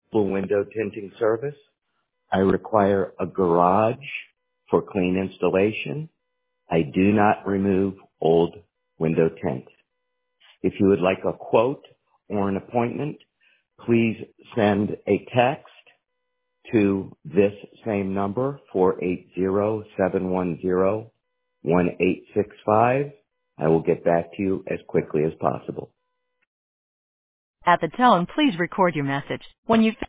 full window tinting service. I require a garage for clean installation. I do not remove old window tint. If you would like a quote or an appointment, please send a text to this same number, 480-710-1865. I will get back to you as quickly as possible. At the tone, please record your message. When you